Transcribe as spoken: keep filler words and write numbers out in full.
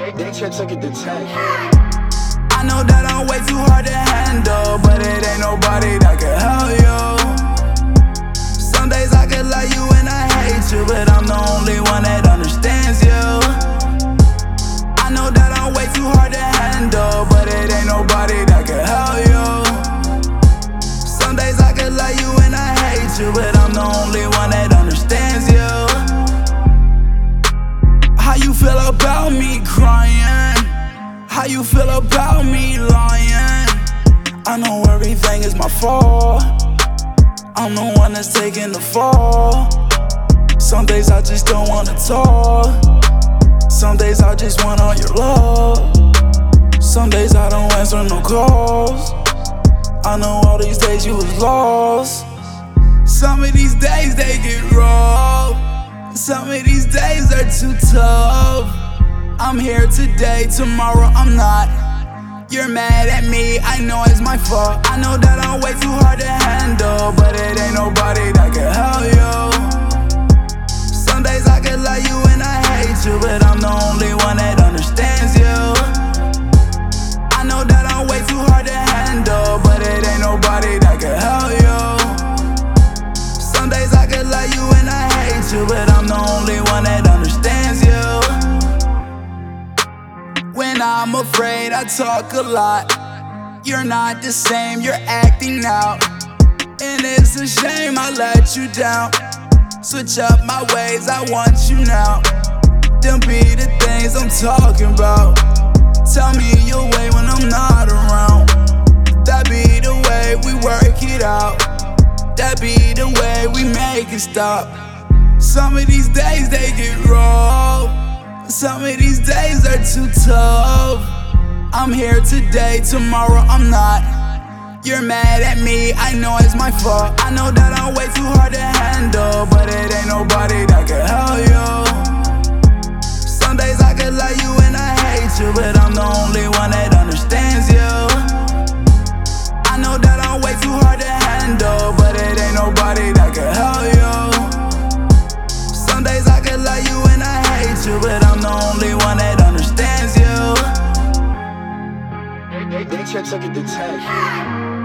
They tried to get the tech. I know that I'm way too hard to handle, but it ain't nobody that can help you. Some days I can love you and I hate you, but I'm the only one that understands you. I know that I'm way too hard to handle, but it ain't nobody that can help you. Some days I can love you and I hate you, but I'm the only one that understands you. How you feel about me crying? How you feel about me lying? I know everything is my fault. I'm the one that's taking the fall. Some days I just don't wanna talk. Some days I just want all your love. Some days I don't answer no calls. I know all these days you was lost. Some of these days they get rough. Some of these days are too tough. I'm here today, tomorrow I'm not. You're mad at me, I know it's my fault. I know that I'm way too hard to handle, but it ain't nobody that can help you. Some days I can love you and I hate you, but I'm the only one that understands you. I know that I'm way too hard to handle, but it ain't nobody that can help you. Some days I can love you and I hate you, but I'm the only one that understands you. When I'm afraid, I talk a lot. You're not the same, you're acting out. And it's a shame I let you down. Switch up my ways, I want you now. Them be the things I'm talking about. Tell me your way when I'm not around. That be the way we work it out. That be the way we make it stop. Some of these days they get rough. Some of these days are too tough. I'm here today, tomorrow I'm not. You're mad at me, I know it's my fault. I know that I'm way too hard to handle, but it ain't nobody that can help you. Some days I can love you and I hate you, but I'm the only one that understands you. I know that I'm way too hard to handle, but it ain't nobody that can help you. Some days I can love you and I hate you, but I'm the only one that understands you. They tried to get the tech.